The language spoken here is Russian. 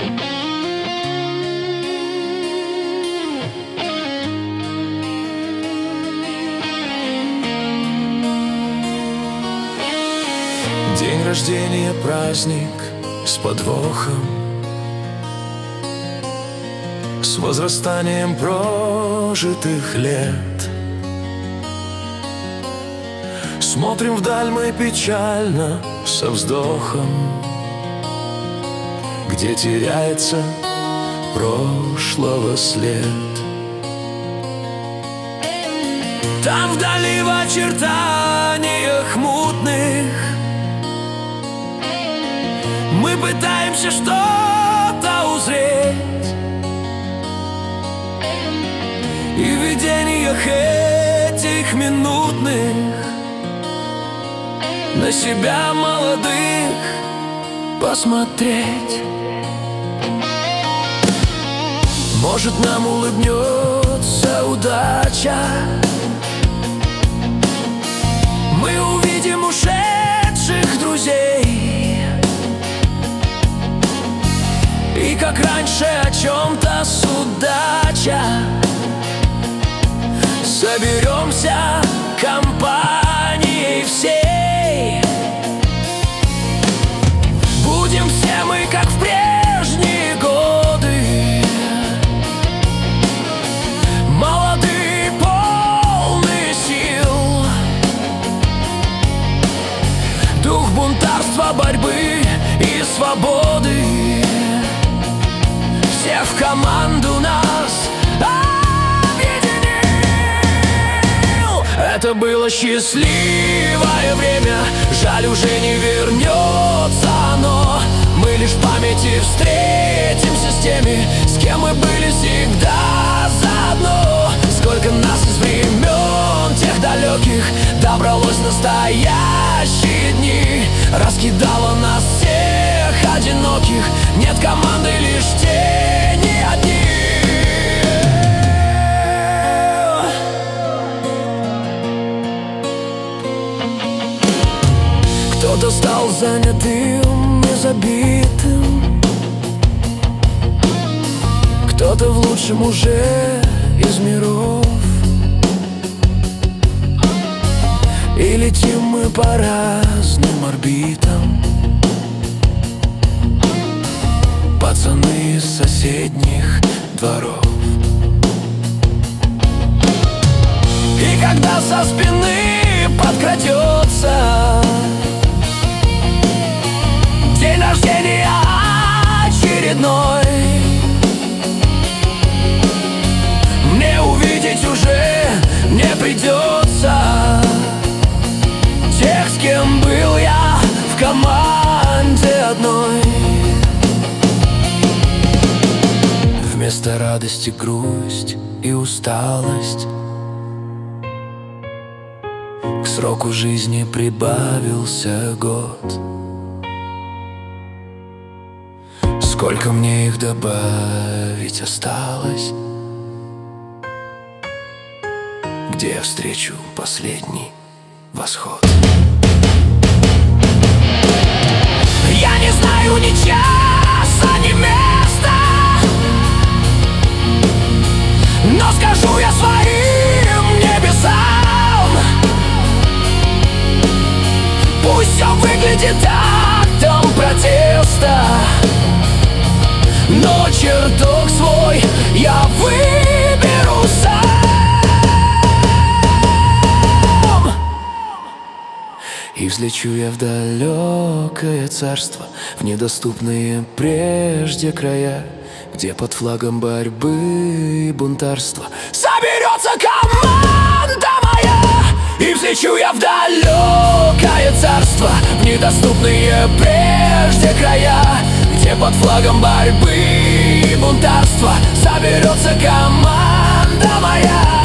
День рождения, праздник с подвохом, с возрастанием прожитых лет. Смотрим вдаль мы печально, со вздохом, где теряется прошлого след. Там вдали в очертаниях мутных мы пытаемся что-то узреть, и в видениях этих минутных на себя молодых посмотреть. Может, нам улыбнется удача, мы увидим ушедших друзей, и как раньше о чем-то судача соберемся компанией всей. Будем все мы, как в прежние годы, молодые, полные сил. Дух бунтарства, борьбы и свободы всех в команду нас объединил. Это было счастливое время, жаль, уже не вернется оно. Мы лишь в памяти встретимся с теми, с кем мы были всегда заодно. Сколько нас из времен тех далеких добралось в настоящие дни, раскидало нас всех одиноких, нет команды, лишь тени одни. Кто-то стал занятым и забитым, кто-то в лучшем уже из миров. И летим мы по разным орбитам, пацаны из соседних дворов. И когда со спины подкрадется день рождения очередной, мне увидеть уже не придется тех, с кем был я в команде одной. Вместо радости грусть и усталость, к сроку жизни прибавился год. Сколько мне их добавить осталось, где я встречу последний восход? Я не знаю ни часа, ни места, но скажу я своим небесам: пусть все выглядит актом протеста, но чертог свой я выберу сам. И взлечу я в далекое царство, в недоступные прежде края, где под флагом борьбы и бунтарства соберется команда моя. И взлечу я в далекое царство, в недоступные прежде края, где под флагом борьбы и бунтарства соберется команда моя.